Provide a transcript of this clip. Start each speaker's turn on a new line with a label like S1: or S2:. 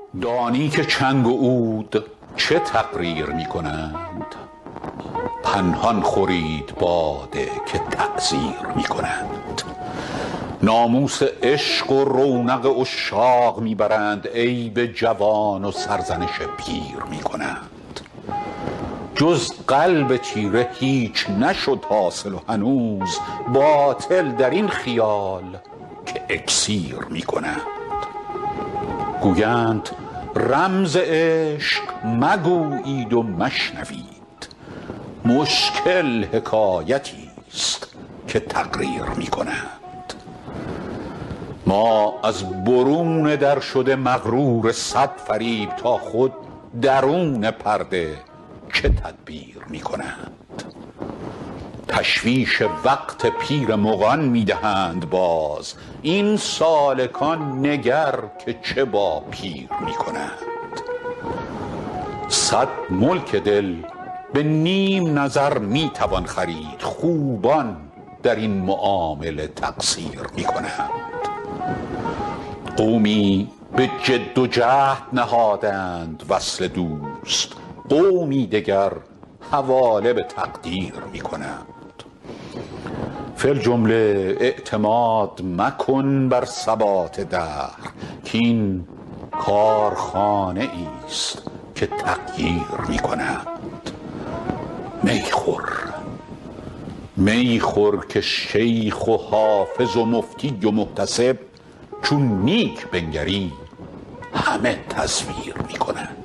S1: دانی که چنگ و عود چه تقریر می کنند؟ پنهان خورید باده که تعزیر می کنند. ناموس عشق و رونق عشاق می برند، عیب جوان و سرزنش پیر می کنند. جز قلب تیره هیچ نشد حاصل و هنوز باطل در این خیال که اکسیر می کنند. گویند رمز عشق مگویید و مشنوید، مشکل حکایتی است که تقریر می کنند. ما از برون در شده مغرور صد فریب، تا خود درون پرده چه تدبیر می کنند. تشویش وقت پیر مغان می دهند باز، این سالکان نگر که چه با پیر می کنند. صد ملک دل به نیم نظر می توان خرید، خوبان در این معامله تقصیر می کنند. قومی به جد و جهد نهادند وصل دوست، قومی دگر حواله به تقدیر می کنند. فی الجمله اعتماد مکن بر ثبات دهر، کاین کارخانه ایست که تغییر می کنند. می خور که شیخ و حافظ و مفتی و محتسب، چون نیک بنگری همه تزویر می کنند.